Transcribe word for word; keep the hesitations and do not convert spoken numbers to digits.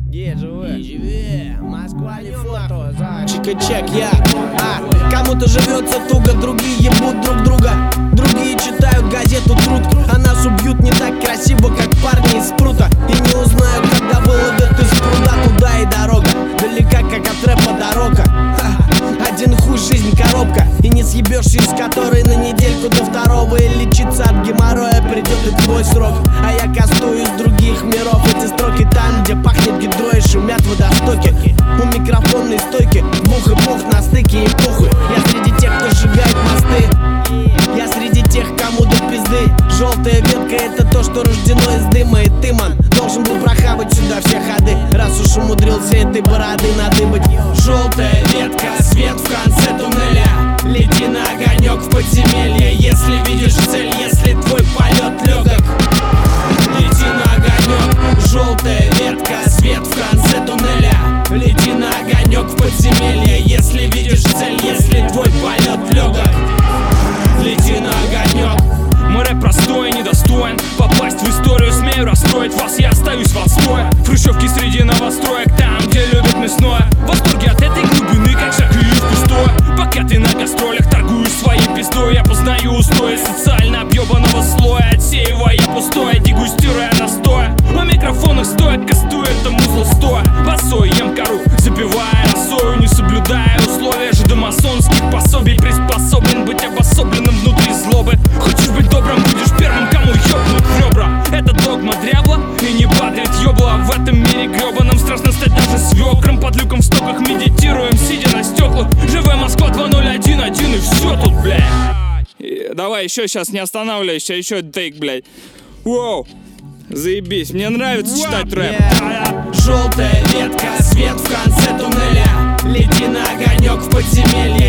Чика-чек, я а, кому-то живется туго, другие ебут друг друга, другие читают газету «Труд», а нас убьют не так красиво, как парни из спрута, и не узнают, когда выловят из пруда. Туда и дорога далека, как от рэпа дорога. Один хуй, жизнь коробка, и не съебешься из которой на недельку до второго. И лечиться от геморроя придет и твой срок. А я кастую из других миров эти строки там, где пахнет гидро и шумят водостоки. У микрофонной стойки бух и пух на стыке и пухы. Я среди тех, кто сжигает мосты. Я среди тех, кому до пизды. Желтая ветка — это то, что рождено из дыма. И ты, ман, должен был прохавать сюда все ходы, раз уж умудрился этой бороды надыбать. Желтая ветка, свет в конце туннеля. Лети на огонек в подземелье, если видишь цель, если твой полет легок. Лети на огонек, желтая ветка, свет в конце туннеля. Лети на огонек в подземелье, если видишь цель, если твой полет легок. Лети на огонек. Мой рэп простой и недостоин попасть в историю, смею расстроить вас, я остаюсь в отстое. В хрущевке среди новостроек, там, где любят мясное. В восторге от этой глубины, как шаг и в пустое. Пока ты на гастролях торгуешь своей пиздой, я познаю устои социально объебанного слоя. Отсеивая пустое, дегустируя настоя. На микрофонах стоит, кастует там музло стоя. Босой ем кору, запивая росою, не соблюдая условия жидомасонских пособий. Приспособлен быть обособленным внутри злобы. Хочешь быть добрым, будешь первым, кому ёбнут в ребра. Это догма дрябла и не падает ёбла. В этом мире грёбаном страшно стать даже свёкром. Под люком в стоках медитируем, сидя на стёклах. Живая Москва два ноль один один, и всё тут, блядь. И давай еще сейчас не останавливайся, еще тейк, блядь. Воу, заебись, мне нравится читать рэп. Желтая ветка, свет в конце туннеля. Лети на огонек в подземелье,